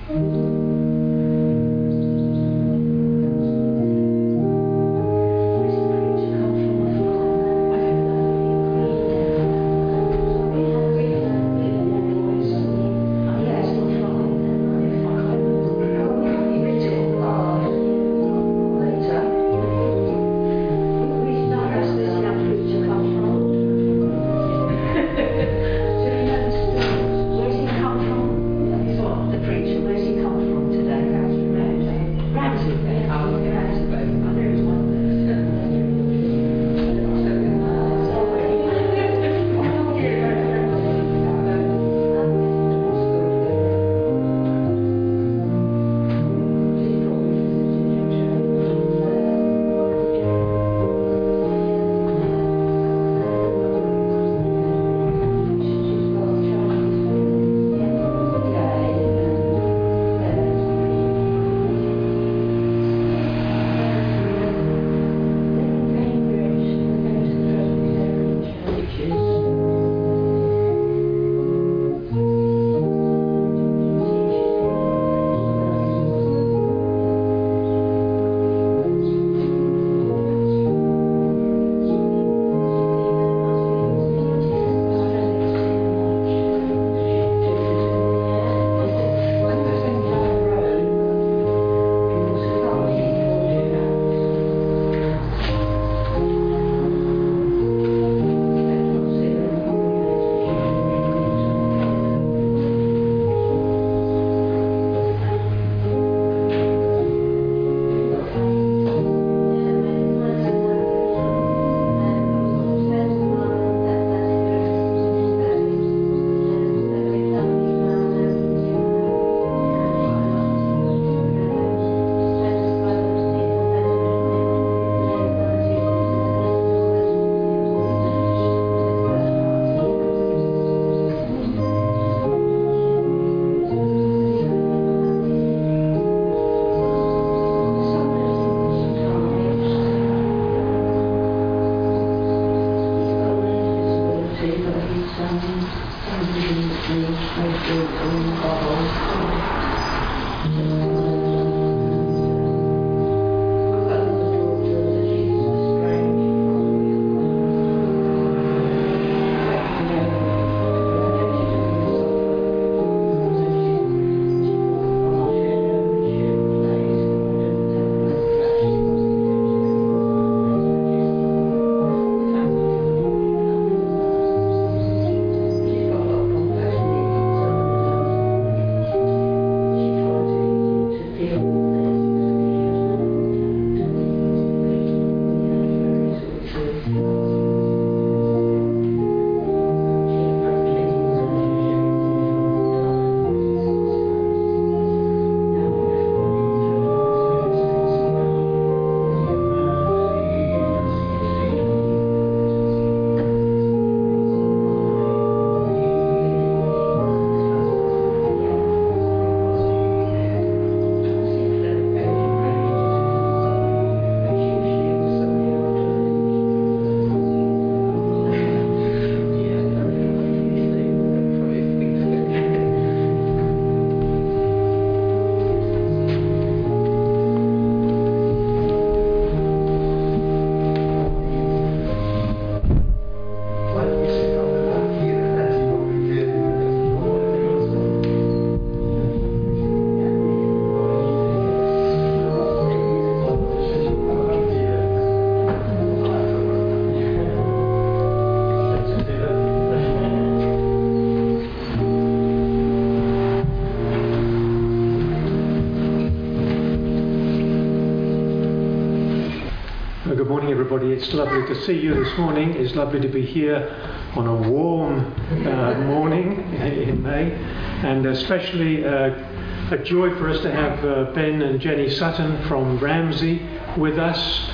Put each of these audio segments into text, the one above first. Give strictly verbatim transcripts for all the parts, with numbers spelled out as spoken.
Good morning, everybody. It's lovely to see you this morning. It's lovely to be here on a warm uh, morning in May, and especially uh, a joy for us to have uh, Ben and Jenny Sutton from Ramsey with us.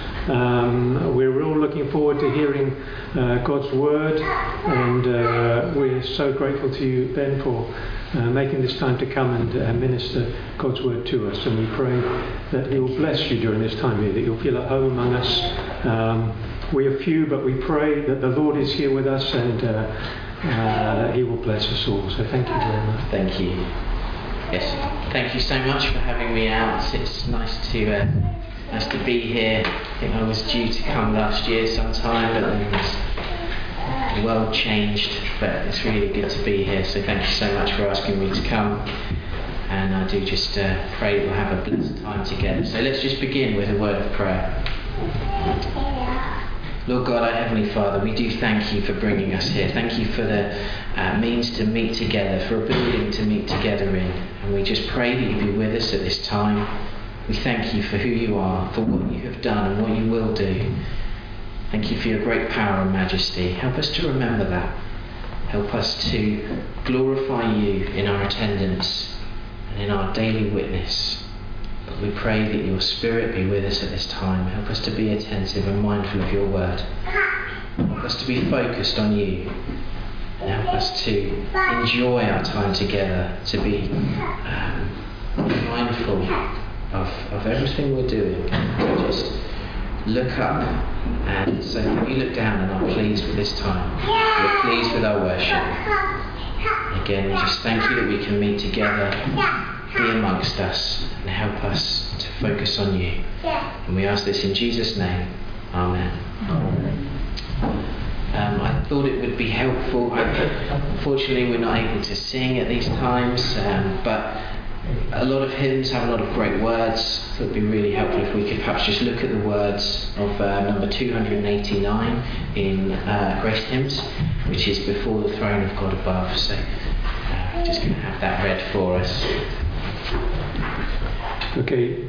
Um, we're all looking forward to hearing uh, God's word, and uh, we're so grateful to you, Ben, for uh, making this time to come and uh, minister God's word to us. And we pray that He will bless you during this time here, that you'll feel at home among us. Um, we are few, but we pray that the Lord is here with us, and uh, uh, that He will bless us all. So thank you very much. Thank you. Yes. Thank you so much for having me out. It's nice to uh, nice to be here. I think I was due to come last year sometime, but then the world changed. But it's really good to be here. So thank you so much for asking me to come. And I do just uh, pray we'll have a blessed time together. So let's just begin with a word of prayer. Lord God, our Heavenly Father, we do thank you for bringing us here. Thank you for the uh, means to meet together, for a building to meet together in. And we just pray that you be with us at this time. We thank you for who you are, for what you have done and what you will do. Thank you for your great power and majesty. Help us to remember that. Help us to glorify you in our attendance and in our daily witness. But we pray that your Spirit be with us at this time. Help us to be attentive and mindful of your word. Help us to be focused on you. And help us to enjoy our time together, to be um, mindful of, of everything we're doing. We just look up and say, so you look down and are pleased with this time. We're pleased with our worship. Again, we just thank you that we can meet together, be amongst us, and help us to focus on you. And we ask this in Jesus' name. Amen. Um, I thought it would be helpful. Unfortunately, we're not able to sing at these times, um, but a lot of hymns have a lot of great words. It would be really helpful if we could perhaps just look at the words of uh, number two hundred eighty-nine in uh, Grace Hymns, which is Before the Throne of God Above. So uh, I'm just going to have that read for us. Okay.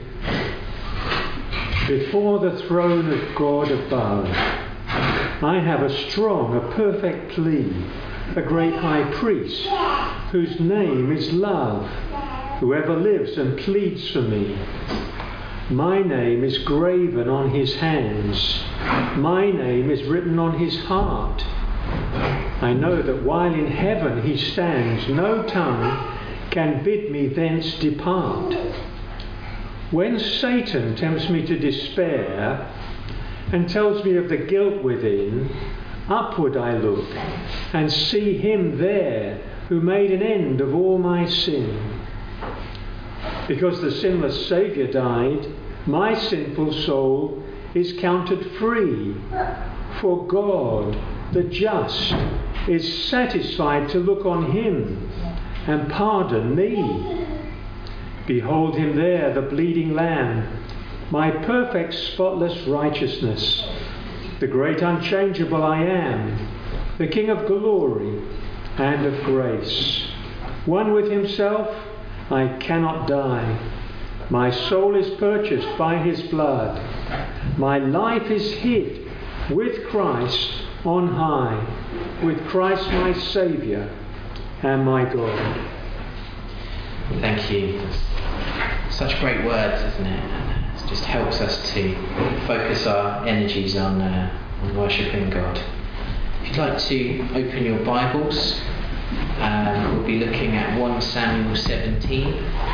Before the throne of God above, I have a strong, a perfect plea, a great high priest, whose name is love, who ever lives and pleads for me. My name is graven on his hands. My name is written on his heart. I know that while in heaven he stands, no tongue can bid me thence depart. When Satan tempts me to despair and tells me of the guilt within, upward I look and see him there who made an end of all my sin. Because the sinless Saviour died, my sinful soul is counted free. For God, the just, is satisfied to look on him and pardon me. Behold him there, the bleeding Lamb, my perfect spotless righteousness, the great unchangeable I am, the King of glory and of grace. One with himself, I cannot die. My soul is purchased by his blood. My life is hid with Christ on high, with Christ my Saviour and my God. Thank you. Such great words, isn't it? It just helps us to focus our energies on, uh, on worshipping God. If you'd like to open your Bibles, um, we'll be looking at First Samuel seventeen.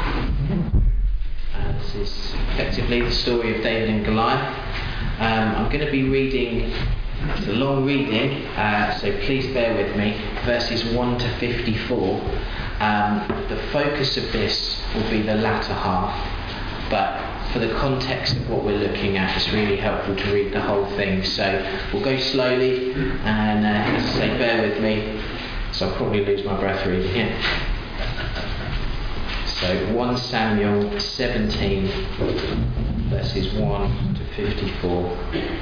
Uh, this is effectively the story of David and Goliath. Um, I'm going to be reading, it's a long reading, uh, so please bear with me, verses one to fifty-four. Um, the focus of this will be the latter half, but for the context of what we're looking at, it's really helpful to read the whole thing. So we'll go slowly, and uh, as I say, bear with me, so I'll probably lose my breath reading it. So First Samuel seventeen, verses one to fifty-four.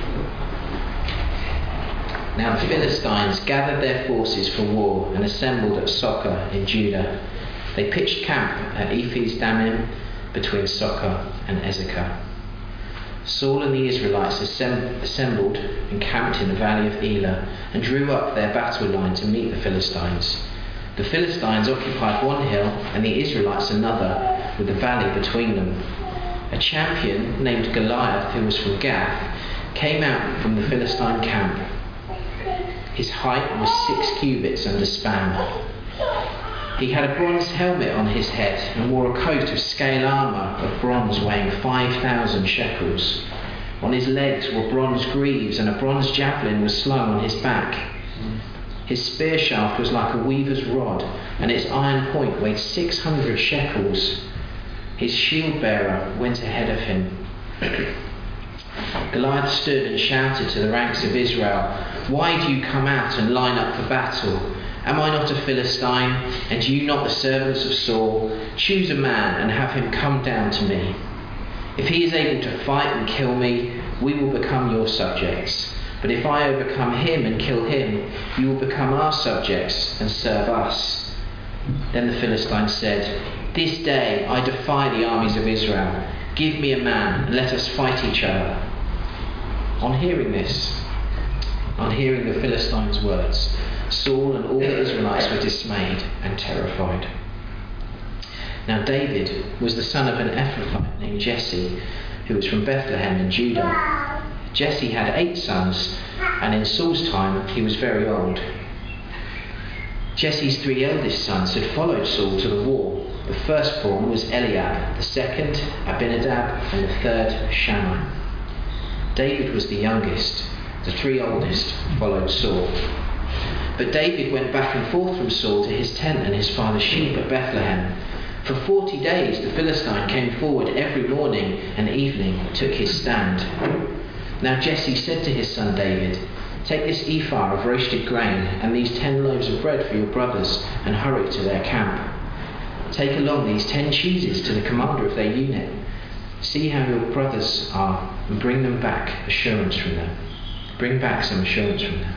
Now the Philistines gathered their forces for war and assembled at Socoh in Judah. They pitched camp at Ephes Dammim between Socoh and Ezekah. Saul and the Israelites assemb- assembled and camped in the valley of Elah and drew up their battle line to meet the Philistines. The Philistines occupied one hill and the Israelites another, with the valley between them. A champion named Goliath, who was from Gath, came out from the Philistine camp. His height was six cubits and a span. He had a bronze helmet on his head and wore a coat of scale armour of bronze weighing five thousand shekels. On his legs were bronze greaves, and a bronze javelin was slung on his back. His spear shaft was like a weaver's rod, and its iron point weighed six hundred shekels. His shield bearer went ahead of him. Goliath stood and shouted to the ranks of Israel, "Why do you come out and line up for battle? Am I not a Philistine, and you not the servants of Saul? Choose a man and have him come down to me. If he is able to fight and kill me, we will become your subjects. But if I overcome him and kill him, you will become our subjects and serve us." Then the Philistine said, "This day I defy the armies of Israel. Give me a man and let us fight each other." On hearing this, on hearing the Philistine's words, Saul and all the Israelites were dismayed and terrified. Now David was the son of an Ephrathite named Jesse, who was from Bethlehem in Judah. Jesse had eight sons, and in Saul's time he was very old. Jesse's three eldest sons had followed Saul to the war. The firstborn was Eliab, the second Abinadab, and the third Shammah. David was the youngest. The three oldest followed Saul. But David went back and forth from Saul to his tent and his father's sheep at Bethlehem. For forty days the Philistine came forward every morning and evening and took his stand. Now Jesse said to his son David, "Take this ephah of roasted grain and these ten loaves of bread for your brothers and hurry to their camp. Take along these ten cheeses to the commander of their unit. See how your brothers are and bring them back assurance from them. Bring back some assurance from them."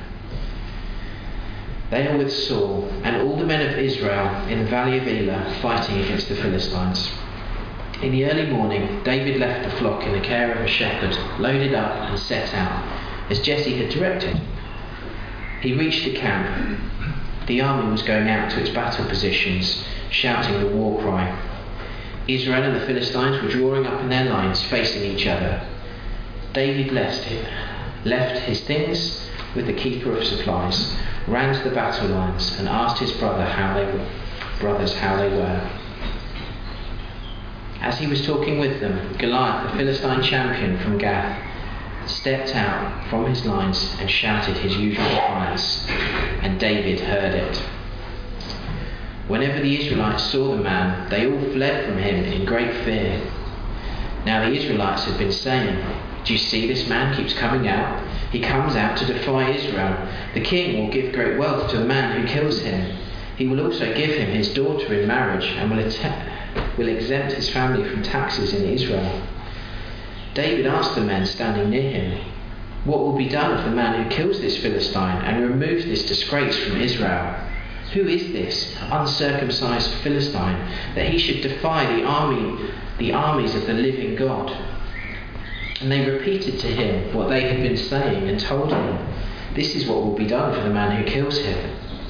They are with Saul and all the men of Israel in the valley of Elah fighting against the Philistines. In the early morning, David left the flock in the care of a shepherd, loaded up and set out, as Jesse had directed. He reached the camp. The army was going out to its battle positions, shouting the war cry. Israel and the Philistines were drawing up in their lines, facing each other. David left, left his things with the keeper of supplies, ran to the battle lines, and asked his brother how they were, brothers how they were. As he was talking with them, Goliath, the Philistine champion from Gath, stepped out from his lines and shouted his usual defiance, and David heard it. Whenever the Israelites saw the man, they all fled from him in great fear. Now the Israelites had been saying, "Do you see this man keeps coming out? He comes out to defy Israel. The king will give great wealth to the man who kills him. He will also give him his daughter in marriage and will, att- will exempt his family from taxes in Israel." David asked the men standing near him, "What will be done of the man who kills this Philistine and removes this disgrace from Israel? Who is this uncircumcised Philistine that he should defy the army, the armies of the living God?" And they repeated to him what they had been saying and told him, "This is what will be done for the man who kills him."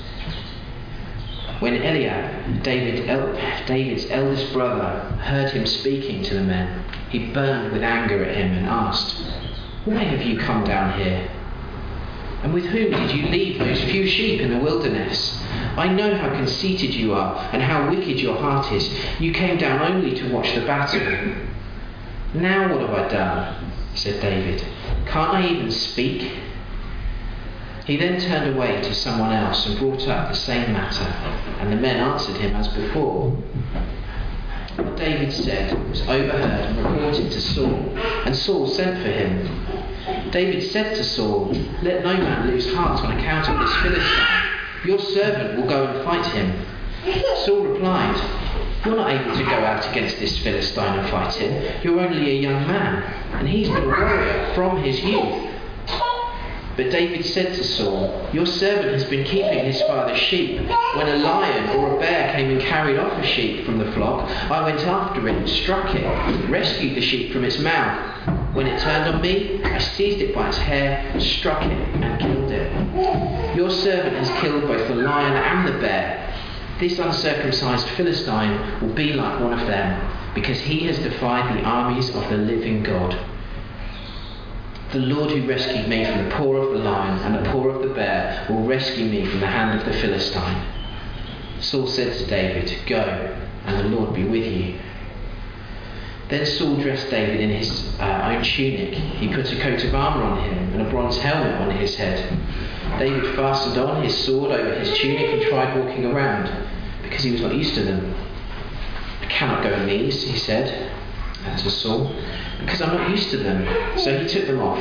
When Eliab, David, El, David's eldest brother, heard him speaking to the men, he burned with anger at him and asked, "Why have you come down here? And with whom did you leave those few sheep in the wilderness? I know how conceited you are and how wicked your heart is. You came down only to watch the battle." "Now what have I done?" said David. "Can't I even speak?" He then turned away to someone else and brought up the same matter, and the men answered him as before. What David said was overheard and reported to Saul, and Saul sent for him. David said to Saul, "Let no man lose heart on account of this Philistine. Your servant will go and fight him." Saul replied, "You're not able to go out against this Philistine and fight him. You're only a young man, and he's been a warrior from his youth." But David said to Saul, "Your servant has been keeping his father's sheep. When a lion or a bear came and carried off a sheep from the flock, I went after it and struck it, rescued the sheep from its mouth. When it turned on me, I seized it by its hair, struck it and killed it. Your servant has killed both the lion and the bear. This uncircumcised Philistine will be like one of them, because he has defied the armies of the living God. The Lord who rescued me from the paw of the lion and the paw of the bear will rescue me from the hand of the Philistine." Saul said to David, "Go, and the Lord be with you." Then Saul dressed David in his uh, own tunic. He put a coat of armour on him and a bronze helmet on his head. David fastened on his sword over his tunic and tried walking around, because he was not used to them. A cannot go in these, he said to Saul, because I'm not used to them. So he took them off.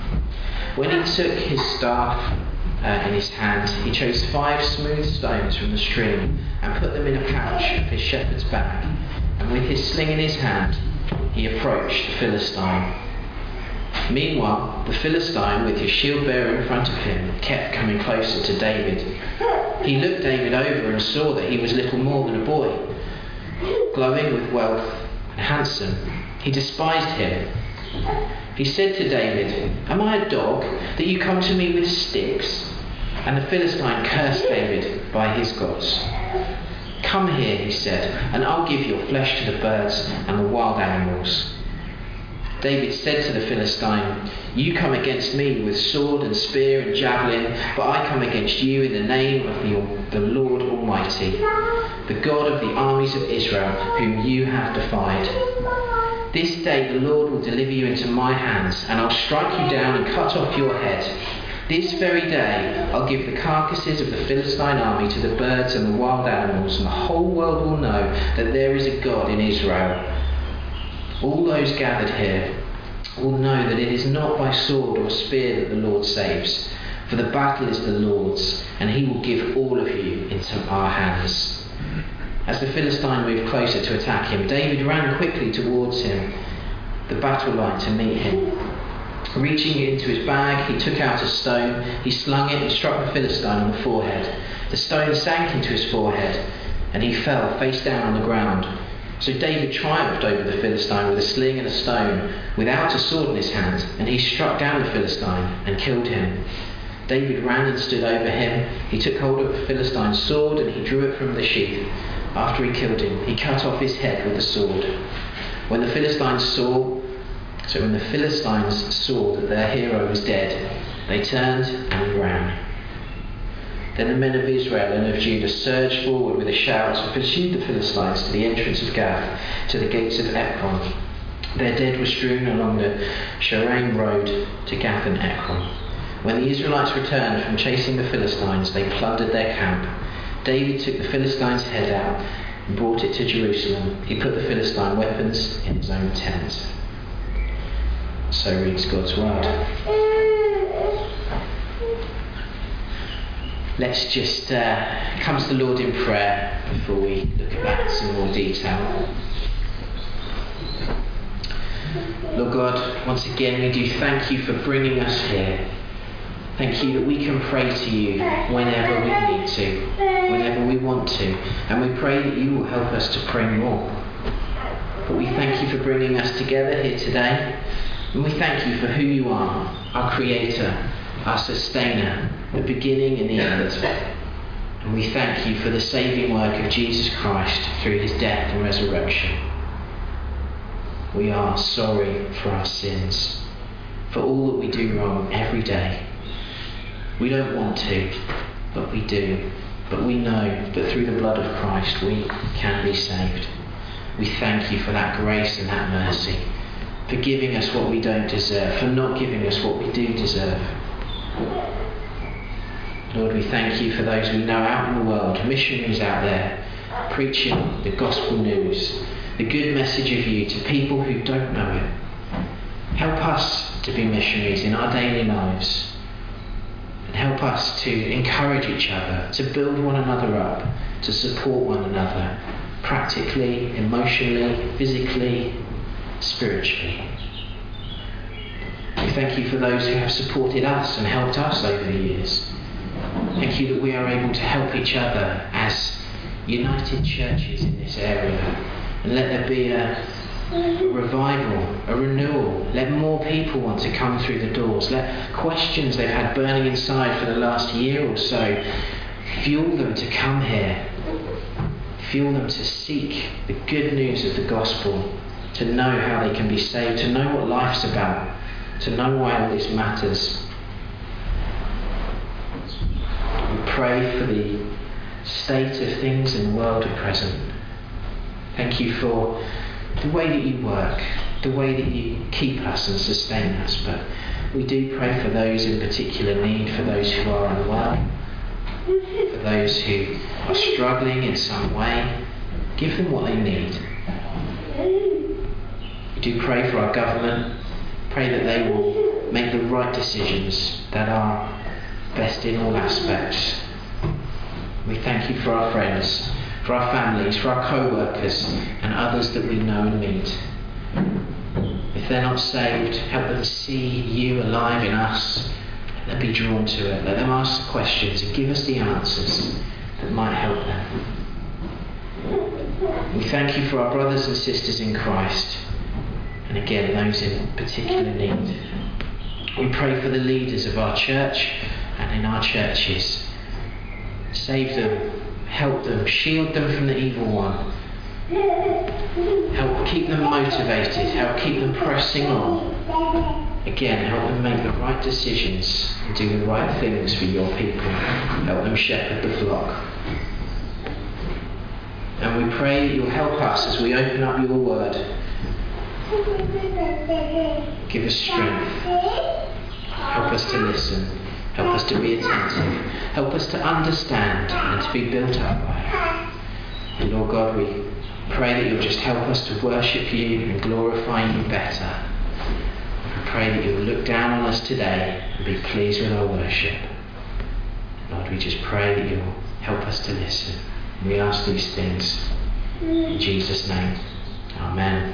When he took his staff uh, in his hand, he chose five smooth stones from the stream and put them in a pouch of his shepherd's bag. And with his sling in his hand, he approached the Philistine. Meanwhile, the Philistine, with his shield bearer in front of him, kept coming closer to David. He looked David over and saw that he was little more than a boy, glowing with wealth and handsome. He despised him. He said to David, "Am I a dog that you come to me with sticks?" And the Philistine cursed David by his gods. "Come here," he said, "and I'll give your flesh to the birds and the wild animals." David said to the Philistine, "You come against me with sword and spear and javelin, but I come against you in the name of the, the Lord Almighty, the God of the armies of Israel, whom you have defied. This day the Lord will deliver you into my hands, and I'll strike you down and cut off your head. This very day I'll give the carcasses of the Philistine army to the birds and the wild animals, and the whole world will know that there is a God in Israel. All those gathered here will know that it is not by sword or spear that the Lord saves, for the battle is the Lord's, and he will give all of you into our hands." As the Philistine moved closer to attack him, David ran quickly towards him, the battle line, to meet him. Reaching into his bag, he took out a stone, he slung it and struck the Philistine on the forehead. The stone sank into his forehead, and he fell face down on the ground. So David triumphed over the Philistine with a sling and a stone, without a sword in his hand, and he struck down the Philistine and killed him. David ran and stood over him. He took hold of the Philistine's sword and he drew it from the sheath. After he killed him, he cut off his head with the sword. When the Philistines saw, so when the Philistines saw that their hero was dead, they turned and ran. Then the men of Israel and of Judah surged forward with a shout and pursued the Philistines to the entrance of Gath, to the gates of Ekron. Their dead were strewn along the Sharaim road to Gath and Ekron. When the Israelites returned from chasing the Philistines, they plundered their camp. David took the Philistine's head out and brought it to Jerusalem. He put the Philistine weapons in his own tent. So reads God's word. Let's just uh, come to the Lord in prayer before we look at that in some more detail. Lord God, once again we do thank you for bringing us here. Thank you that we can pray to you whenever we need to, whenever we want to, and we pray that you will help us to pray more. But we thank you for bringing us together here today, and we thank you for who you are, our Creator, our Sustainer, the beginning and the end. And we thank you for the saving work of Jesus Christ through his death and resurrection. We are sorry for our sins, for all that we do wrong every day. We don't want to, but we do. But we know that through the blood of Christ we can be saved. We thank you for that grace and that mercy, for giving us what we don't deserve, for not giving us what we do deserve. Lord, we thank you for those we know out in the world, missionaries out there, preaching the gospel news, the good message of you to people who don't know it. Help us to be missionaries in our daily lives. And help us to encourage each other, to build one another up, to support one another, practically, emotionally, physically, spiritually. We thank you for those who have supported us and helped us over the years. Thank you that we are able to help each other as united churches in this area. And let there be a A revival, a renewal. Let more people want to come through the doors. Let questions they've had burning inside for the last year or so fuel them to come here. Fuel them to seek the good news of the gospel, to know how they can be saved, to know what life's about, to know why all this matters. We pray for the state of things in the world at present. Thank you for the way that you work, the way that you keep us and sustain us. But we do pray for those in particular need, for those who are unwell, for those who are struggling in some way. Give them what they need. We do pray for our government. Pray that they will make the right decisions that are best in all aspects. We thank you for our friends, for our families, for our co-workers and others that we know and meet. If they're not saved, help them see you alive in us. Let them be drawn to it. Let them ask questions and give us the answers that might help them. We thank you for our brothers and sisters in Christ, and again those in particular need. We pray for the leaders of our church and in our churches. Save them, help them, shield them from the evil one. Help keep them motivated, help keep them pressing on. Again, help them make the right decisions and do the right things for your people. Help them shepherd the flock. And we pray that you'll help us as we open up your word. Give us strength. Help us to listen. Help us to be attentive. Help us to understand and to be built up by it. And Lord God, we pray that you'll just help us to worship you and glorify you better. We pray that you'll look down on us today and be pleased with our worship. Lord, we just pray that you'll help us to listen. We ask these things in Jesus' name. Amen.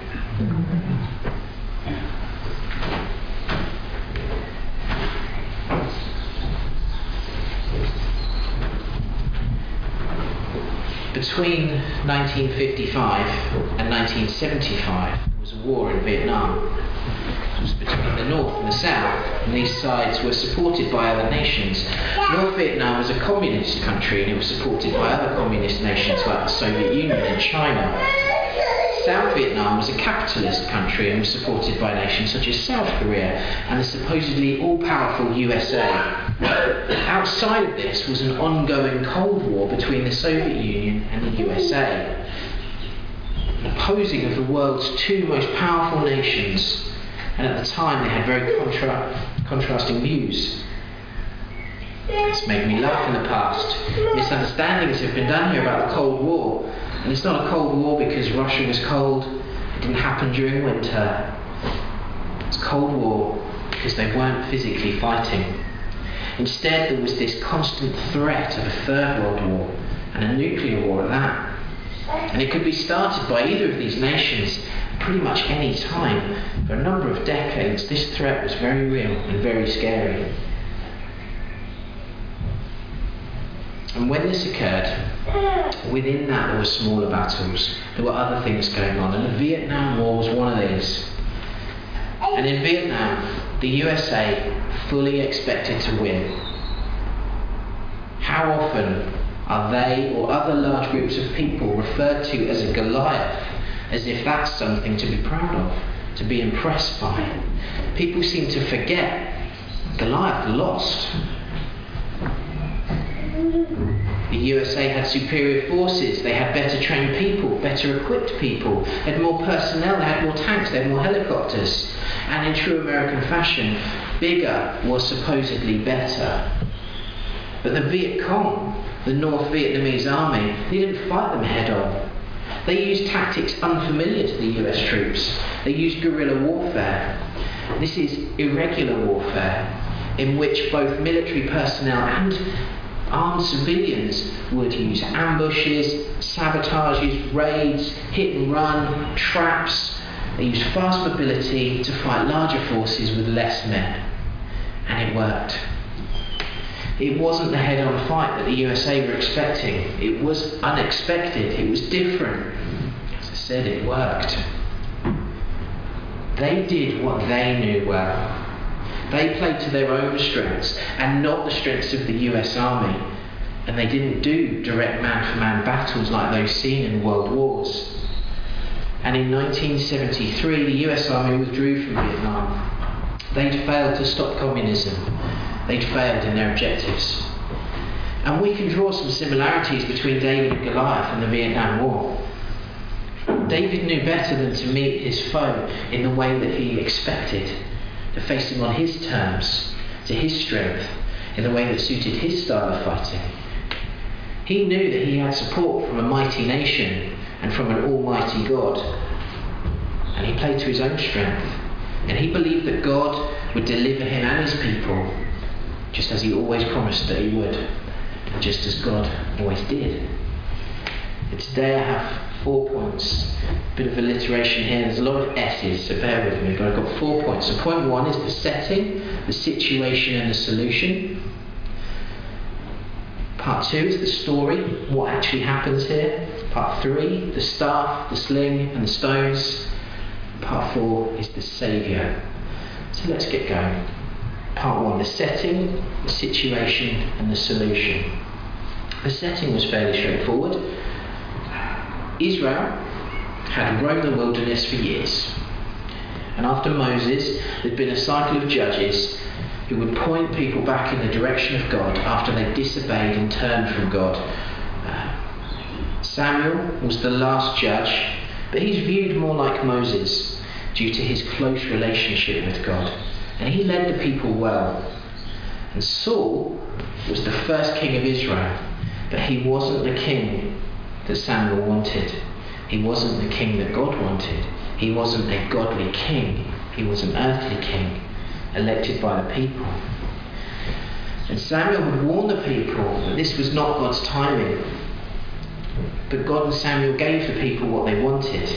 Between nineteen fifty-five and nineteen seventy-five, there was a war in Vietnam. It was between the North and the South, and these sides were supported by other nations. North Vietnam was a communist country, and it was supported by other communist nations like the Soviet Union and China. South Vietnam was a capitalist country and was supported by nations such as South Korea and the supposedly all-powerful U S A. Outside of this was an ongoing Cold War between the Soviet Union and the U S A, an opposing of the world's two most powerful nations, and at the time they had very contra- contrasting views. It's made me laugh in the past. Misunderstandings have been done here about the Cold War. And it's not a Cold War because Russia was cold. It didn't happen during winter. It's a Cold War because they weren't physically fighting. Instead, there was this constant threat of a Third World War, and a nuclear war at that. And it could be started by either of these nations at pretty much any time. For a number of decades, this threat was very real and very scary. And when this occurred, within that there were smaller battles. There were other things going on, and the Vietnam War was one of these. And in Vietnam, the U S A fully expected to win. How often are they or other large groups of people referred to as a Goliath, as if that's something to be proud of, to be impressed by? People seem to forget Goliath lost. The U S A had superior forces, they had better trained people, better equipped people, they had more personnel, they had more tanks, they had more helicopters. And in true American fashion, bigger was supposedly better. But the Viet Cong, the North Vietnamese army, they didn't fight them head on. They used tactics unfamiliar to the U S troops. They used guerrilla warfare. This is irregular warfare, in which both military personnel and armed civilians would use ambushes, sabotages, raids, hit and run, traps. They used fast mobility to fight larger forces with less men. And it worked. It wasn't the head-on fight that the U S A were expecting. It was unexpected. It was different. As I said, it worked. They did what they knew well. They played to their own strengths and not the strengths of the U S Army. And they didn't do direct man-for-man battles like those seen in world wars. And in nineteen seventy-three, the U S Army withdrew from Vietnam. They'd failed to stop communism. They'd failed in their objectives. And we can draw some similarities between David and Goliath and the Vietnam War. David knew better than to meet his foe in the way that he expected, to face him on his terms, to his strength, in the way that suited his style of fighting. He knew that he had support from a mighty nation and from an almighty God. and he played to his own strength. And he believed that God would deliver him and his people, just as he always promised that he would, and just as God always did. And today I have four points. A bit of alliteration here. There's a lot of S's, so bear with me. But I've got four points. So point one is the setting, the situation, and the solution. Part two is the story, what actually happens here. Part three, the staff, the sling, and the stones. Part four is the Saviour. So let's get going. Part one, the setting, the situation, and the solution. The setting was fairly straightforward. Israel had roamed the wilderness for years. And after Moses, there'd been a cycle of judges who would point people back in the direction of God after they disobeyed and turned from God. Uh, Samuel was the last judge, but he's viewed more like Moses due to his close relationship with God. And he led the people well. And Saul was the first king of Israel, but he wasn't the king that Samuel wanted. He wasn't the king that God wanted. He wasn't a godly king. He was an earthly king, elected by the people. And Samuel would warn the people that this was not God's timing. But God and Samuel gave the people what they wanted.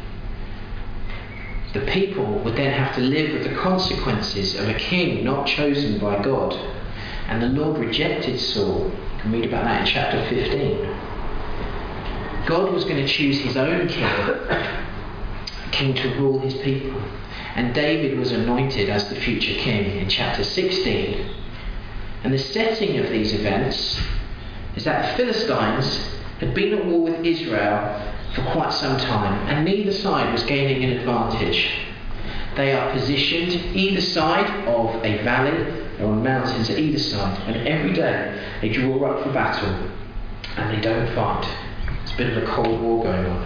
The people would then have to live with the consequences of a king not chosen by God. And the Lord rejected Saul. You can read about that in chapter fifteen. God was going to choose his own king, a king to rule his people. And David was anointed as the future king in chapter sixteen. And the setting of these events is that the Philistines had been at war with Israel for quite some time, and neither side was gaining an advantage. They are positioned either side of a valley or on mountains at either side, and every day they draw up for battle and they don't fight. It's a bit of a cold war going on.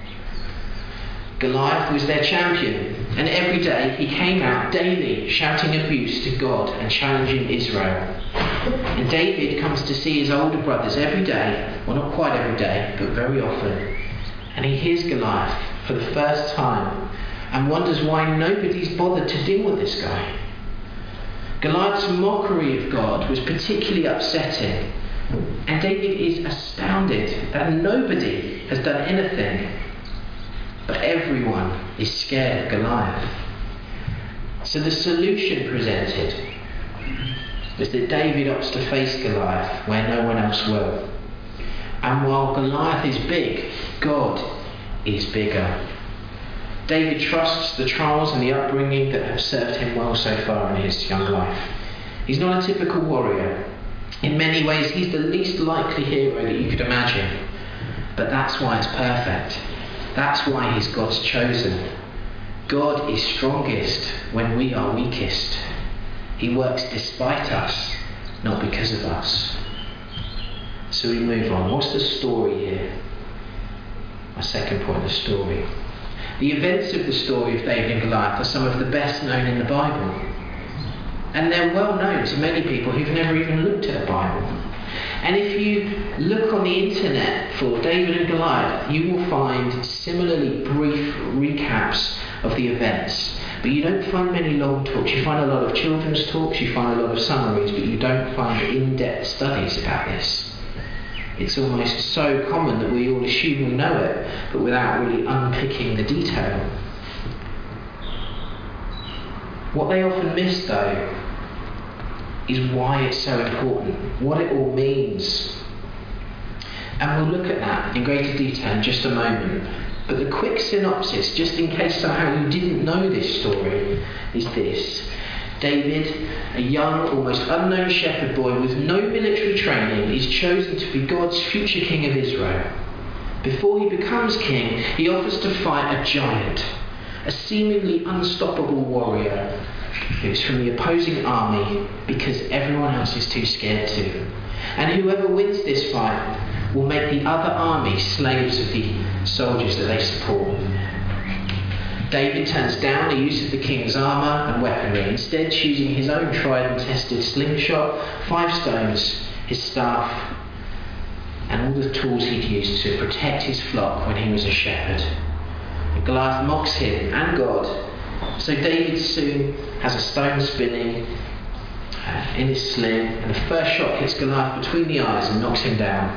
Goliath was their champion, and every day he came out daily shouting abuse to God and challenging Israel. And David comes to see his older brothers every day, well, not quite every day, but very often. And he hears Goliath for the first time and wonders why nobody's bothered to deal with this guy. Goliath's mockery of God was particularly upsetting, and David is astounded that nobody has done anything. But everyone is scared of Goliath. So the solution presented is that David opts to face Goliath where no one else will. And while Goliath is big, God is bigger. David trusts the trials and the upbringing that have served him well so far in his young life. He's not a typical warrior. In many ways, he's the least likely hero that you could imagine. But that's why it's perfect. That's why he's God's chosen. God is strongest when we are weakest. He works despite us, not because of us. So we move on. What's the story here? My second point, the story. The events of the story of David and Goliath are some of the best known in the Bible. And they're well known to many people who've never even looked at the Bible. And if you look on the internet for David and Goliath, you will find similarly brief recaps of the events. But you don't find many long talks. You find a lot of children's talks, you find a lot of summaries, but you don't find in-depth studies about this. It's almost so common that we all assume we know it, but without really unpicking the detail. What they often miss, though, is why it's so important, what it all means. And we'll look at that in greater detail in just a moment. But the quick synopsis, just in case somehow you didn't know this story, is this. David, a young, almost unknown shepherd boy with no military training, is chosen to be God's future king of Israel. Before he becomes king, he offers to fight a giant, a seemingly unstoppable warrior who's from the opposing army because everyone else is too scared to. And whoever wins this fight will make the other army slaves of the soldiers that they support. David turns down the use of the king's armour and weaponry, instead choosing his own tried and tested slingshot, five stones, his staff, and all the tools he'd used to protect his flock when he was a shepherd. And Goliath mocks him and God. So David soon has a stone spinning uh, in his sling, and the first shot hits Goliath between the eyes and knocks him down.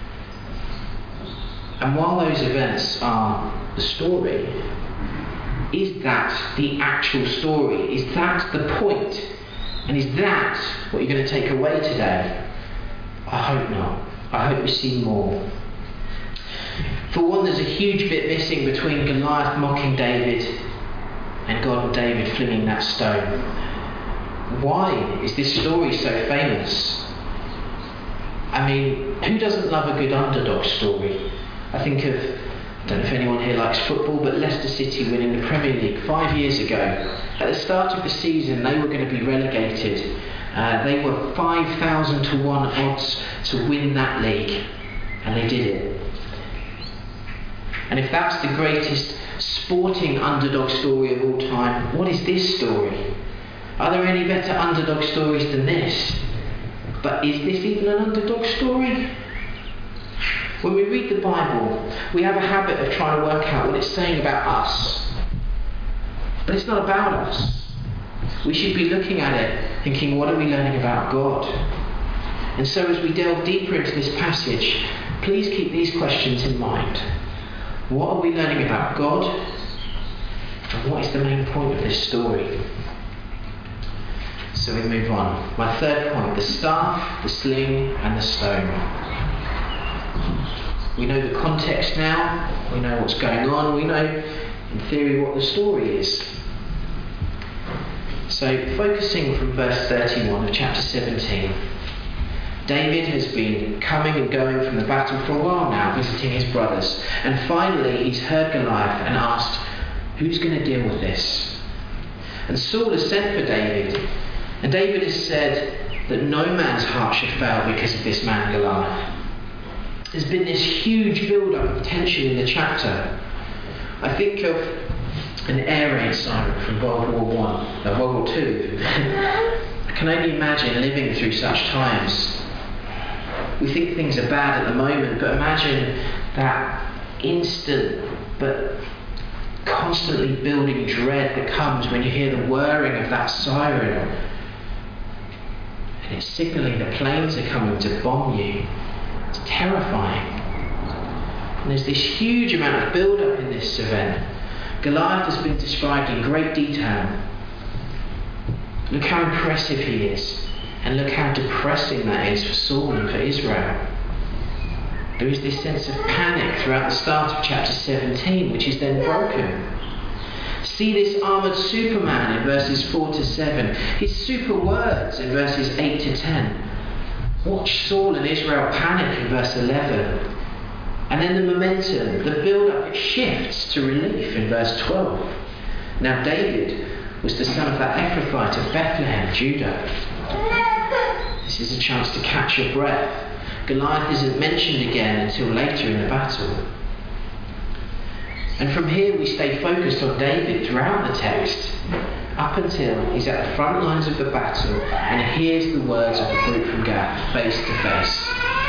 And while those events are the story, is that the actual story? Is that the point? And is that what you're going to take away today? I hope not. I hope we see more. For one, there's a huge bit missing between Goliath mocking David and God and David flinging that stone. Why is this story so famous? I mean, who doesn't love a good underdog story? I think of, I don't know if anyone here likes football, but Leicester City winning the Premier League five years ago. At the start of the season, they were going to be relegated. Uh, they were five thousand to one odds to win that league, and they did it. And if that's the greatest sporting underdog story of all time, what is this story? Are there any better underdog stories than this? But is this even an underdog story? When we read the Bible, we have a habit of trying to work out what it's saying about us. But it's not about us. We should be looking at it thinking, what are we learning about God? And so as we delve deeper into this passage, please keep these questions in mind. What are we learning about God? And what is the main point of this story? So we move on. My third point, the staff, the sling and the stone. We know the context now, we know what's going on, we know in theory what the story is. So focusing from verse thirty-one of chapter seventeen, David has been coming and going from the battle for a while now, visiting his brothers, and finally he's heard Goliath and asked, who's going to deal with this? And Saul has sent for David, and David has said that no man's heart should fail because of this man Goliath. There's been this huge build-up of tension in the chapter. I think of an air raid siren from World War One, uh, World War Two. I can only imagine living through such times. We think things are bad at the moment, but imagine that instant but constantly building dread that comes when you hear the whirring of that siren. And it's signalling that planes are coming to bomb you. It's terrifying. And there's this huge amount of build-up in this event. Goliath has been described in great detail. Look how impressive he is. And look how depressing that is for Saul and for Israel. There is this sense of panic throughout the start of chapter seventeen, which is then broken. See this armoured Superman in verses four to seven. His super words in verses eight to ten. Watch Saul and Israel panic in verse eleven. And then the momentum, the build-up, it shifts to relief in verse twelve. Now David was the son of that Ephrathite of Bethlehem, Judah. This is a chance to catch your breath. Goliath isn't mentioned again until later in the battle. And from here we stay focused on David throughout the text, up until he's at the front lines of the battle and hears the words of the brute from Gath face to face.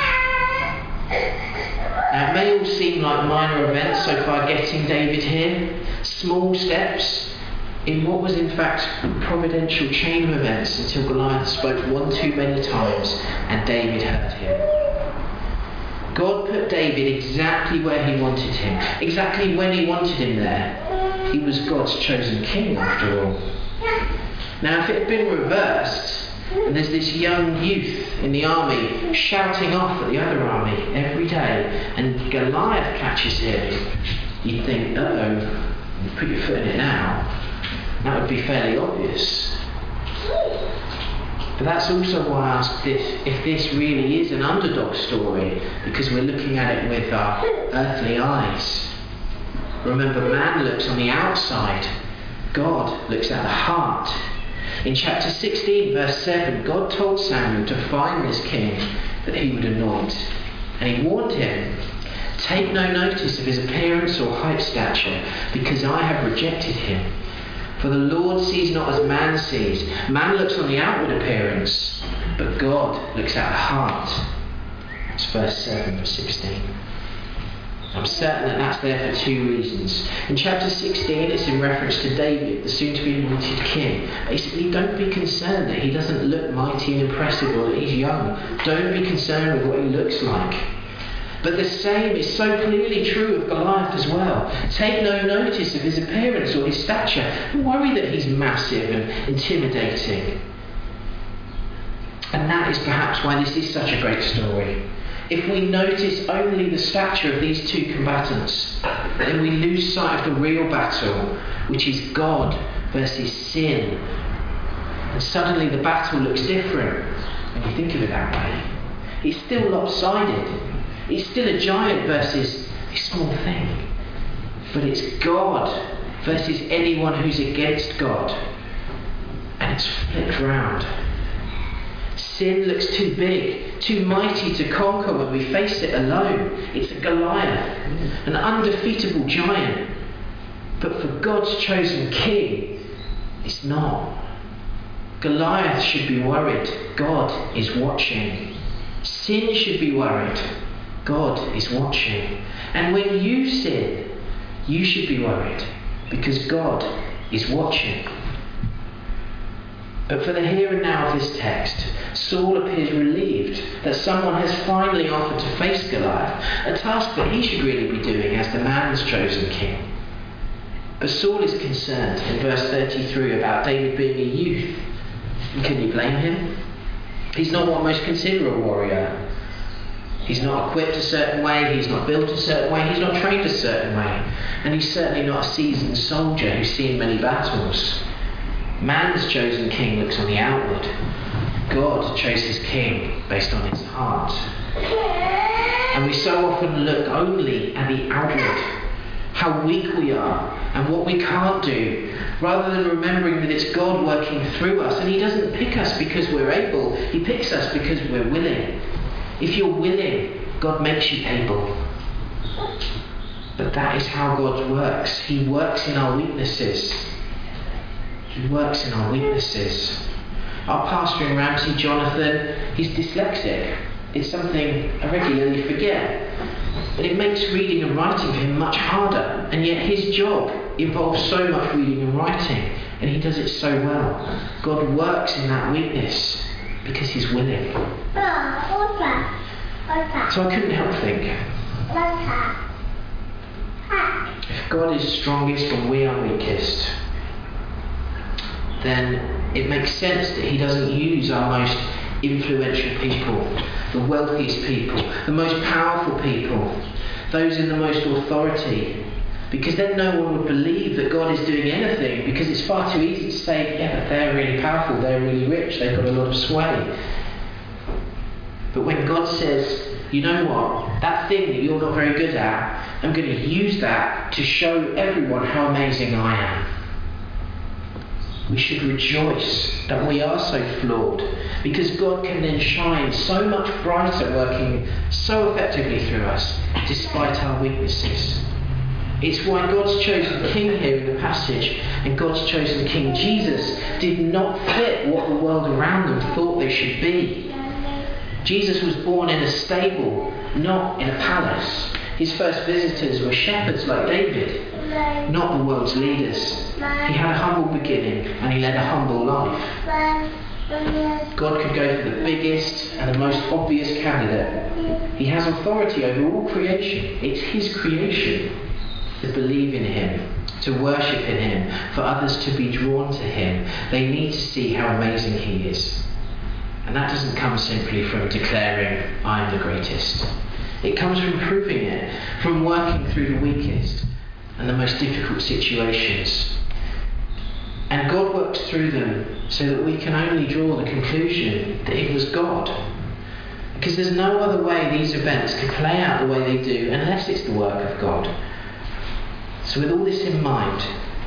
Now it may all seem like minor events so far getting David here, small steps in what was in fact a providential chain of events until Goliath spoke one too many times and David heard him. God put David exactly where he wanted him, exactly when he wanted him there. He was God's chosen king after all. Now if it had been reversed, and there's this young youth in the army shouting off at the other army every day, and Goliath catches him, you'd think, uh-oh, you put your foot in it now. That would be fairly obvious. But that's also why I asked this, if this really is an underdog story, because we're looking at it with our earthly eyes. Remember, man looks on the outside. God looks at the heart. In chapter sixteen, verse seven, God told Samuel to find this king that he would anoint. And he warned him, take no notice of his appearance or height stature, because I have rejected him. For the Lord sees not as man sees. Man looks on the outward appearance, but God looks at the heart. That's verse seven of sixteen. I'm certain that that's there for two reasons. In chapter sixteen, it's in reference to David, the soon-to-be anointed king. Basically, don't be concerned that he doesn't look mighty and impressive or that he's young. Don't be concerned with what he looks like. But the same is so clearly true of Goliath as well. Take no notice of his appearance or his stature. Don't worry that he's massive and intimidating. And that is perhaps why this is such a great story. If we notice only the stature of these two combatants, then we lose sight of the real battle, which is God versus sin. And suddenly the battle looks different when you think of it that way. It's still lopsided. It's still a giant versus a small thing. But it's God versus anyone who's against God. And it's flipped round. Sin looks too big, too mighty to conquer when we face it alone. It's a Goliath, an undefeatable giant. But for God's chosen king, it's not. Goliath should be worried. God is watching. Sin should be worried. God is watching. And when you sin, you should be worried because God is watching. But for the here and now of this text, Saul appears relieved that someone has finally offered to face Goliath, a task that he should really be doing as the man's chosen king. But Saul is concerned in verse thirty-three about David being a youth. And can you blame him? He's not what most consider a warrior. He's not equipped a certain way, he's not built a certain way, he's not trained a certain way. And he's certainly not a seasoned soldier who's seen many battles. Man's chosen king looks on the outward. God chose his king based on his heart. And we so often look only at the outward, how weak we are and what we can't do, rather than remembering that it's God working through us. And he doesn't pick us because we're able, he picks us because we're willing. If you're willing, God makes you able. But that is how God works. He works in our weaknesses. He works in our weaknesses. Our pastor in Ramsey, Jonathan, he's dyslexic. It's something I regularly forget. But it makes reading and writing for him much harder. And yet his job involves so much reading and writing. And he does it so well. God works in that weakness because he's willing. So I couldn't help think, if God is strongest when we are weakest, then it makes sense that he doesn't use our most influential people, the wealthiest people, the most powerful people, those in the most authority, because then no one would believe that God is doing anything, because it's far too easy to say, yeah, but they're really powerful, they're really rich, they've got a lot of sway. But when God says, you know what, that thing that you're not very good at, I'm going to use that to show everyone how amazing I am. We should rejoice that we are so flawed, because God can then shine so much brighter, working so effectively through us, despite our weaknesses. It's why God's chosen king here in the passage, and God's chosen king Jesus, did not fit what the world around them thought they should be. Jesus was born in a stable, not in a palace. His first visitors were shepherds like David, not the world's leaders. He had a humble beginning and he led a humble life. God could go for the biggest and the most obvious candidate. He has authority over all creation. It's his creation. To believe in him, to worship in him, for others to be drawn to him, they need to see how amazing he is. And that doesn't come simply from declaring, I am the greatest. It comes from proving it, from working through the weakest and the most difficult situations. And God works through them so that we can only draw the conclusion that it was God. Because there's no other way these events can play out the way they do unless it's the work of God. So with all this in mind,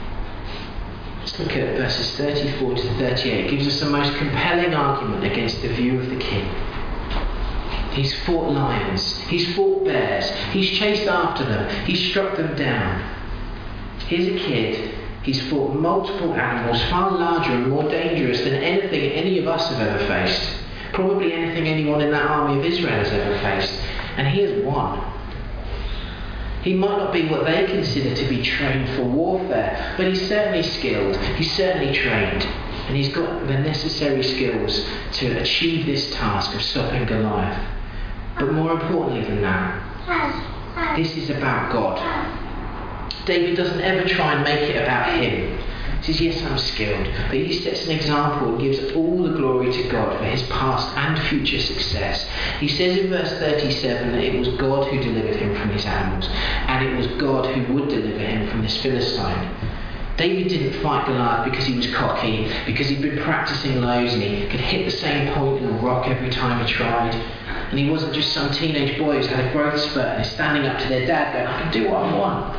let's look at verses thirty-four to thirty-eight. It gives us the most compelling argument against the view of the king. He's fought lions, he's fought bears, he's chased after them, he's struck them down. Here's a kid, he's fought multiple animals far larger and more dangerous than anything any of us have ever faced. Probably anything anyone in that army of Israel has ever faced. And he has won. He might not be what they consider to be trained for warfare, but he's certainly skilled, he's certainly trained, and he's got the necessary skills to achieve this task of stopping Goliath. But more importantly than that, this is about God. David doesn't ever try and make it about him. He says, yes, I'm skilled, but he sets an example and gives all the glory to God for his past and future success. He says in verse thirty-seven that it was God who delivered him from his animals, and it was God who would deliver him from this Philistine. David didn't fight Goliath because he was cocky, because he'd been practicing loads and he could hit the same point in a rock every time he tried. And he wasn't just some teenage boy who's had a growth spurt and is standing up to their dad going, I can do what I want.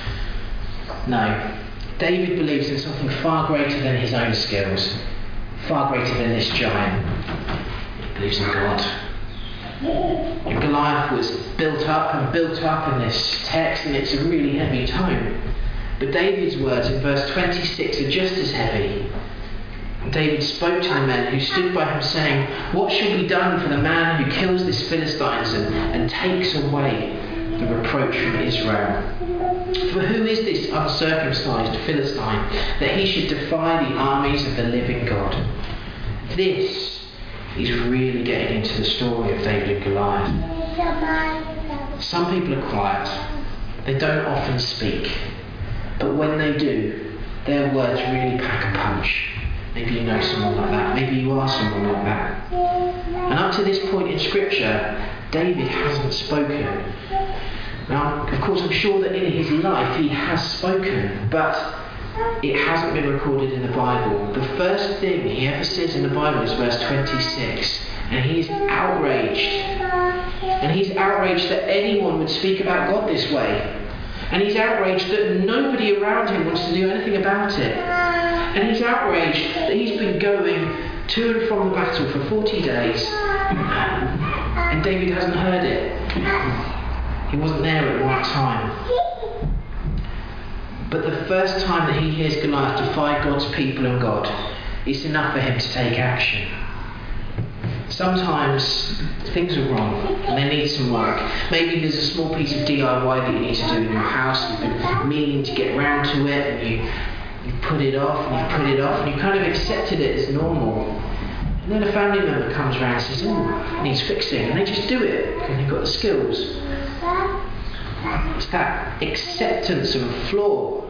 No. David believes in something far greater than his own skills, far greater than this giant. He believes in God. And Goliath was built up and built up in this text, and it's a really heavy tone. But David's words in verse twenty-six are just as heavy. David spoke to the men who stood by him, saying, what shall be done for the man who kills this Philistine and, and takes away the reproach from Israel? For who is this uncircumcised Philistine that he should defy the armies of the living God? This is really getting into the story of David and Goliath. Some people are quiet. They don't often speak. But when they do, their words really pack a punch. Maybe you know someone like that. Maybe you are someone like that. And up to this point in Scripture, David hasn't spoken. Now, of course, I'm sure that in his life he has spoken, but it hasn't been recorded in the Bible. The first thing he ever says in the Bible is verse twenty-six, and he's outraged. And he's outraged that anyone would speak about God this way. And he's outraged that nobody around him wants to do anything about it. And he's outraged that he's been going to and from the battle for forty days, and David hasn't heard it. He wasn't there at the right time. But the first time that he hears Goliath defy God's people and God, it's enough for him to take action. Sometimes things are wrong and they need some work. Maybe there's a small piece of D I Y that you need to do in your house. You've been meaning to get round to it, and you, you put it off and you put it off, and you kind of accepted it as normal. And then a family member comes around and says, oh, it needs fixing, and they just do it because they've got the skills. It's that acceptance of a flaw.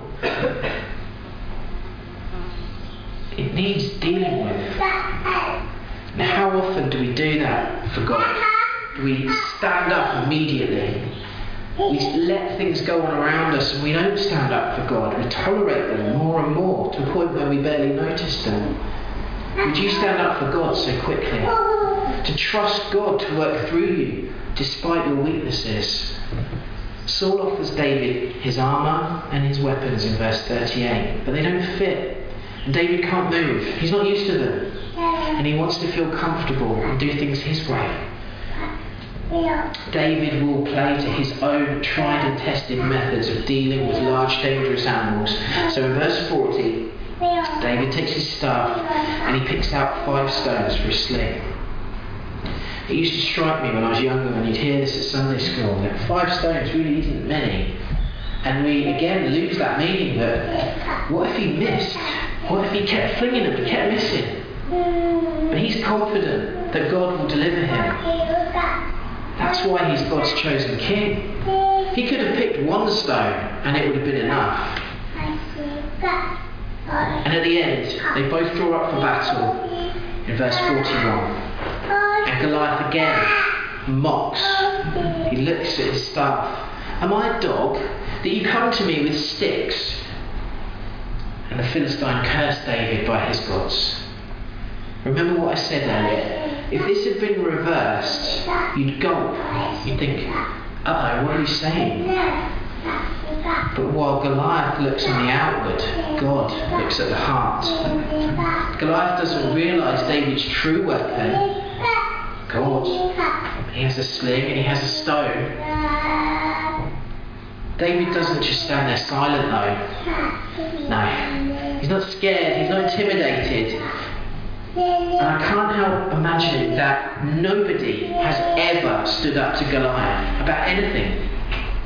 It needs dealing with. Now, how often do we do that for God? We stand up immediately. We let things go on around us and we don't stand up for God. We tolerate them more and more to a point where we barely notice them. Would you stand up for God so quickly? To trust God to work through you despite your weaknesses. Saul offers David his armour and his weapons in verse thirty-eight, but they don't fit. And David can't move. He's not used to them. And he wants to feel comfortable and do things his way. David will play to his own tried and tested methods of dealing with large dangerous animals. So in verse forty, David takes his staff and he picks out five stones for a sling. It used to strike me when I was younger, and you'd hear this at Sunday school, that five stones really isn't many. And we again lose that meaning that what if he missed? What if he kept flinging them, he kept missing? But he's confident that God will deliver him. That's why he's God's chosen king. He could have picked one stone and it would have been enough. And at the end, they both draw up for battle in verse forty-one. And Goliath again mocks. He looks at his staff. Am I a dog that you come to me with sticks? And the Philistine cursed David by his gods. Remember what I said earlier. If this had been reversed, you'd gulp. You'd think, uh-oh, what are you saying? But while Goliath looks on the outward, God looks at the heart. Goliath doesn't realise David's true weapon, God. He has a sling and he has a stone. David doesn't just stand there silent though. No. He's not scared, he's not intimidated. And I can't help imagining that nobody has ever stood up to Goliath about anything.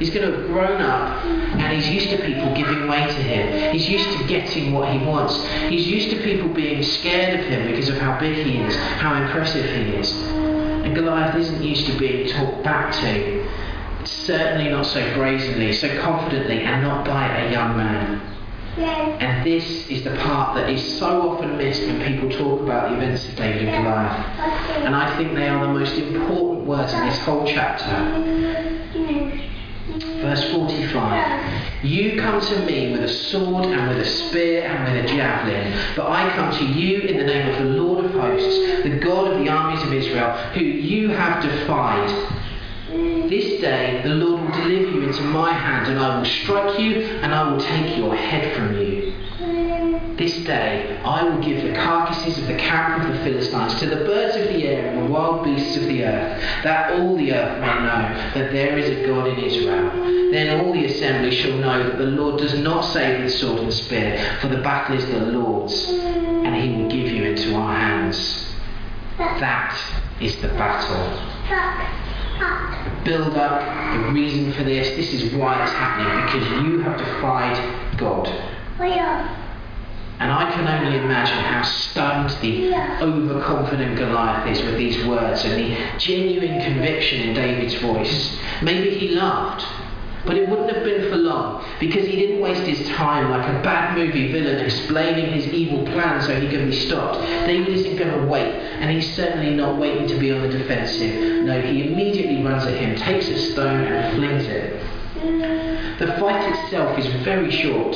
He's going to have grown up and he's used to people giving way to him. He's used to getting what he wants. He's used to people being scared of him because of how big he is, how impressive he is. And Goliath isn't used to being talked back to. Certainly not so brazenly, so confidently, and not by a young man. And this is the part that is so often missed when people talk about the events of David and Goliath. And I think they are the most important words in this whole chapter. Verse forty-five. You come to me with a sword and with a spear and with a javelin, but I come to you in the name of the Lord of hosts, the God of the armies of Israel, who you have defied. This day the Lord will deliver you into my hand, and I will strike you, and I will take your head from you. This day I will give the carcasses of the camp of the Philistines to the birds of the air and the wild beasts of the earth, that all the earth may know that there is a God in Israel. Then all the assembly shall know that the Lord does not save with sword and spear, for the battle is the Lord's, and he will give you into our hands. That is the battle. Build up the reason for this. This is why it's happening, because you have defied God. And I can only imagine how stunned the overconfident Goliath is with these words and the genuine conviction in David's voice. Maybe he laughed, but it wouldn't have been for long, because he didn't waste his time like a bad movie villain explaining his evil plan so he can be stopped. David isn't going to wait, and he's certainly not waiting to be on the defensive. No, he immediately runs at him, takes a stone and flings it. The fight itself is very short.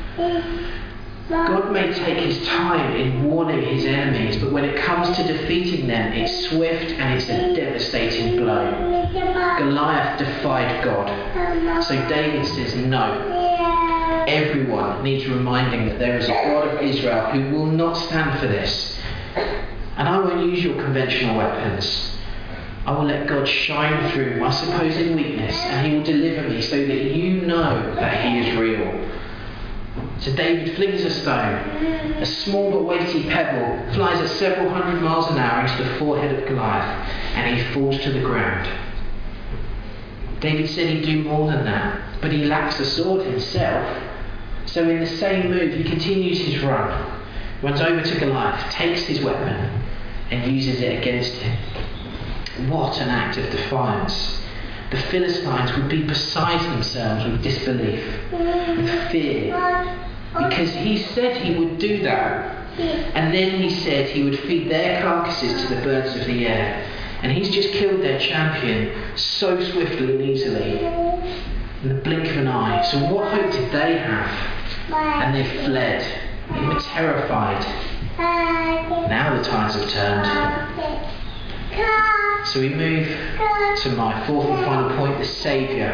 God may take his time in warning his enemies, but when it comes to defeating them, it's swift and it's a devastating blow. Goliath defied God, so David says no. Everyone needs reminding that there is a God of Israel who will not stand for this. And I won't use your conventional weapons. I will let God shine through my supposed weakness, and he will deliver me so that you know that he is real. So David flings a stone. A small but weighty pebble flies at several hundred miles an hour into the forehead of Goliath, and he falls to the ground. David said he'd do more than that, but he lacks a sword himself. So in the same move, he continues his run, runs over to Goliath, takes his weapon, and uses it against him. What an act of defiance. The Philistines would be beside themselves with disbelief, with fear, because he said he would do that. And then he said he would feed their carcasses to the birds of the air. And he's just killed their champion so swiftly and easily, in the blink of an eye. So what hope did they have? And they fled. They were terrified. Now the tides have turned. So we move to my fourth and final point, the Saviour.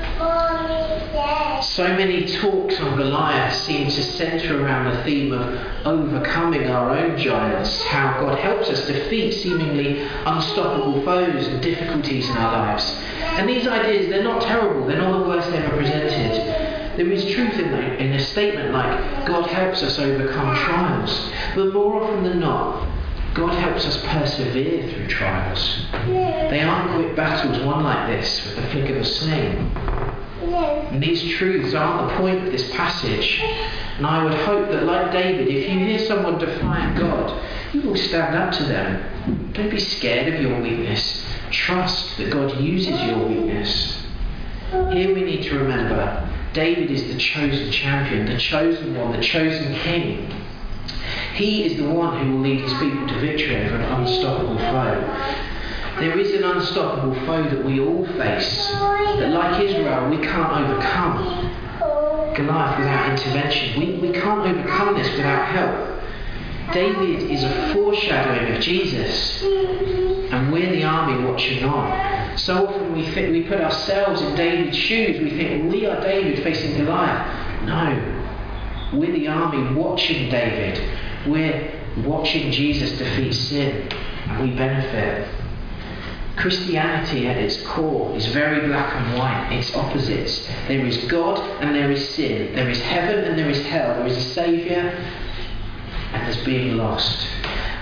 So many talks on Goliath seem to centre around the theme of overcoming our own giants, how God helps us defeat seemingly unstoppable foes and difficulties in our lives. And these ideas, they're not terrible, they're not the worst ever presented. There is truth in, that, in a statement like God helps us overcome trials, but more often than not, God helps us persevere through trials. They aren't quick battles won like this with the flick of a sling. And these truths aren't the point of this passage. And I would hope that, like David, if you hear someone defying God, you will stand up to them. Don't be scared of your weakness. Trust that God uses your weakness. Here we need to remember, David is the chosen champion, the chosen one, the chosen king. He is the one who will lead his people to victory over an unstoppable foe. There is an unstoppable foe that we all face, that like Israel we can't overcome. Goliath without intervention. We, we can't overcome this without help. David is a foreshadowing of Jesus, and we're the army watching on. So often we think we put ourselves in David's shoes. We think we are David facing Goliath. No, we're the army watching David. We're watching Jesus defeat sin, and we benefit. Christianity at its core is very black and white. It's opposites. There is God and there is sin. There is heaven and there is hell. There is a Saviour and there's being lost.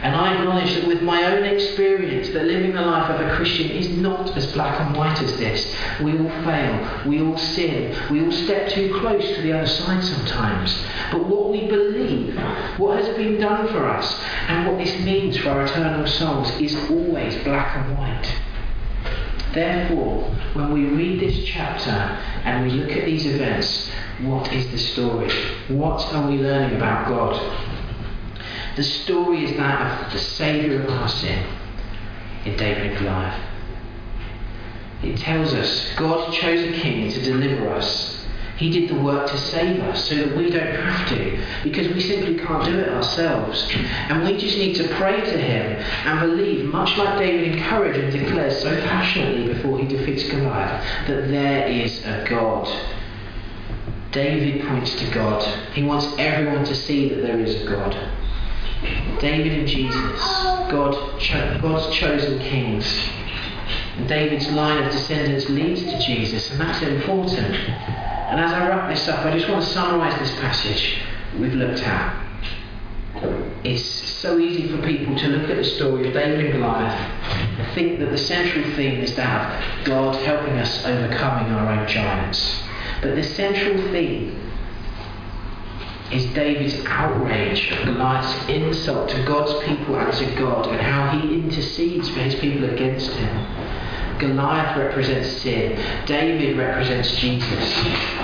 And I acknowledge that with my own experience, that living the life of a Christian is not as black and white as this. We all fail, we all sin, we all step too close to the other side sometimes. But what we believe, what has been done for us, and what this means for our eternal souls is always black and white. Therefore, when we read this chapter and we look at these events, what is the story? What are we learning about God? The story is that of the Saviour of our sin in David and Goliath. It tells us God chose a king to deliver us. He did the work to save us so that we don't have to, because we simply can't do it ourselves. And we just need to pray to him and believe, much like David encouraged and declares so passionately before he defeats Goliath, that there is a God. David points to God. He wants everyone to see that there is a God. David and Jesus, God, cho- God's chosen kings. And David's line of descendants leads to Jesus, and that's important. And as I wrap this up, I just want to summarise this passage we've looked at. It's so easy for people to look at the story of David and Goliath and think that the central theme is that of God helping us overcoming our own giants. But the central theme is David's outrage of Goliath's insult to God's people and to God, and how he intercedes for his people against him. Goliath represents sin. David represents Jesus.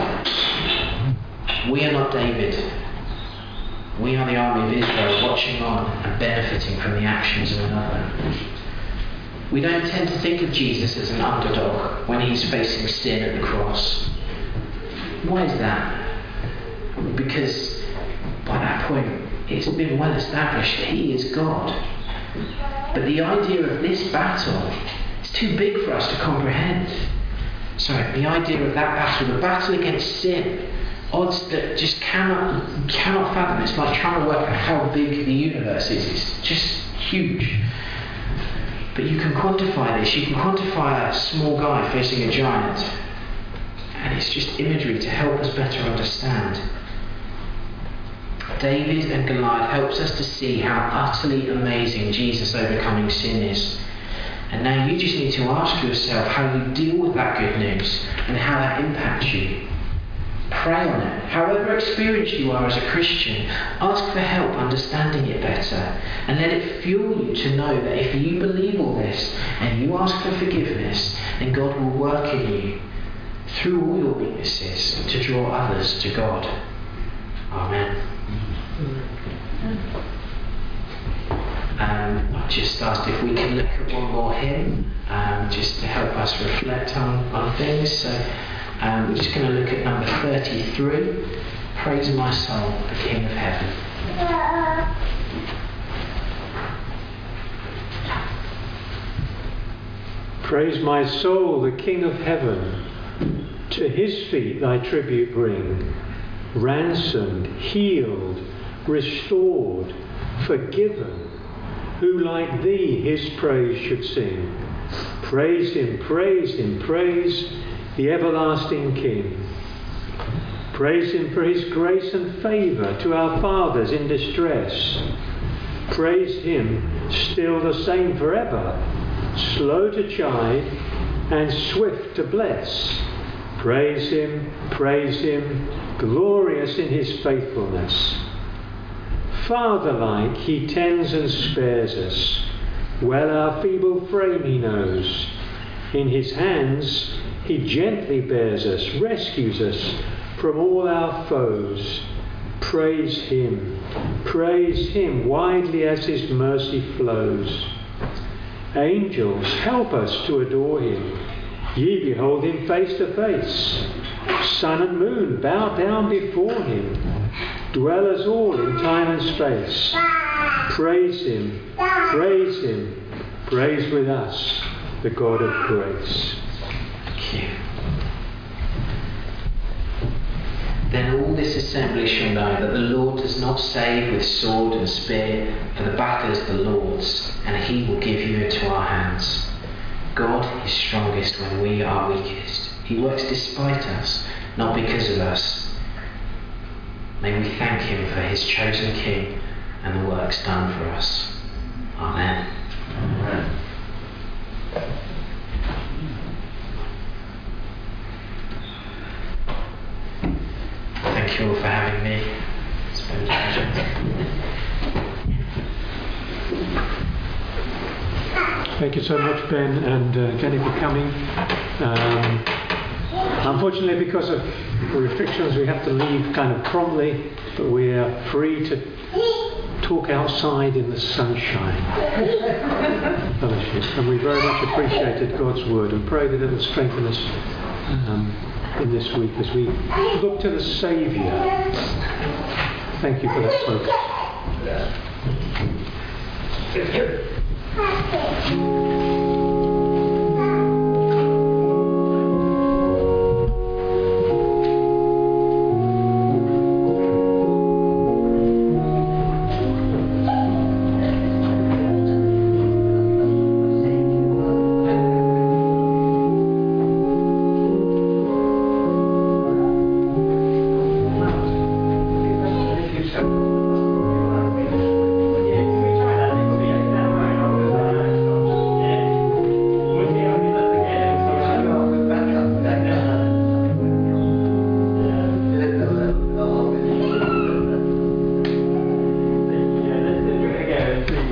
We are not David. We are the army of Israel, watching on and benefiting from the actions of another. We don't tend to think of Jesus as an underdog when he's facing sin at the cross. Why is that? Because by that point it's been well established that he is God. But the idea of this battle is too big for us to comprehend. Sorry, the idea of that battle, the battle against sin, odds that just cannot cannot fathom. It's like trying to work out how big the universe is. It's just huge. But you can quantify this. You can quantify a small guy facing a giant. And it's just imagery to help us better understand. David and Goliath helps us to see how utterly amazing Jesus overcoming sin is. And now you just need to ask yourself how you deal with that good news and how that impacts you. Pray on it. However experienced you are as a Christian, ask for help understanding it better, and let it fuel you to know that if you believe all this and you ask for forgiveness, then God will work in you through all your weaknesses to draw others to God. Amen. Um, I've just asked if we can look at one more hymn, um, just to help us reflect on, on things. So um, we're just going to look at number thirty-three, Praise My Soul, the King of Heaven. Praise my soul, the King of Heaven. To his feet thy tribute bring. Ransomed, healed, restored, forgiven. Who like thee his praise should sing? Praise him, praise him, praise the everlasting King. Praise him for his grace and favour to our fathers in distress. Praise him, still the same forever, slow to chide and swift to bless. Praise him, praise him, glorious in his faithfulness. Father-like he tends and spares us, well our feeble frame he knows. In his hands he gently bears us, rescues us from all our foes. Praise him, praise him, widely as his mercy flows. Angels, help us to adore him. Ye behold him face to face. Sun and moon bow down before him. Dwellers all in time and space. Praise him, praise him, praise with us the God of grace. Thank you. Then all this assembly shall know that the Lord does not save with sword and spear, for the battle is the Lord's, and he will give you into our hands. God is strongest when we are weakest. He works despite us, not because of us. May we thank him for his chosen King and the works done for us. Amen. Thank you all for having me. It's been a pleasure. Thank you so much, Ben and uh, Jenny, for coming. Um, unfortunately, because of restrictions, we have to leave kind of promptly, but we are free to talk outside in the sunshine. Fellowship. And we very much appreciated God's word and pray that it will strengthen us um, in this week as we look to the Saviour. Thank you for that focus.